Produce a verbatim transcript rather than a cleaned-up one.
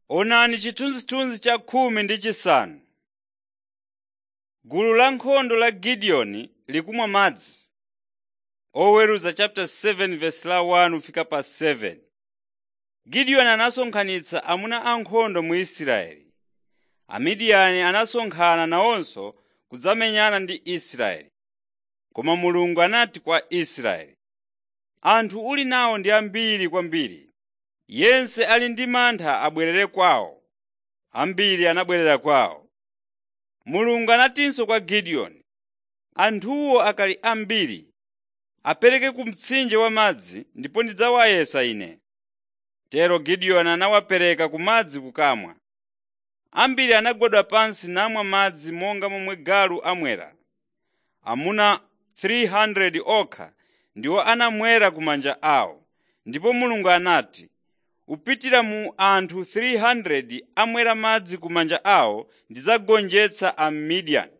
Onani chithunzithunzi cha khumi ndi chisanu. Gulu la nkhondo la Gideoni likumwa madzi. Oweruza chapter seven verse la one fika pa seven. Gideoni anasonkhanitsa amuna ankhondo mu Israeli. Amidiyani anasonkhana nawonso kudzamenyana ndi Israeli. Koma Mulungu anati kwa Israeli, anthu uli nawo ndi ambiri kwambiri. Yense ali ndi mantha abwerere kwawo. Ambiri anabwerera kwawo. Mulungu anatinso kwa Gideoni, anthuwo akali ambiri, apereke ku mtsinje wa madzi ndipo ndidzawayesa ine. Tero Gideoni anawapereka ku madzi kukamwa. Ambiri anagwada pansi namwa madzi monga momwe galu amwera. Amuna three hundred okha ndiwo anamwera kumanja awo. Ndipo Mulungu anati, upitira mu anthu three hundred amwera madzi kumanja awo ndidzagonjetsa Amidiyani.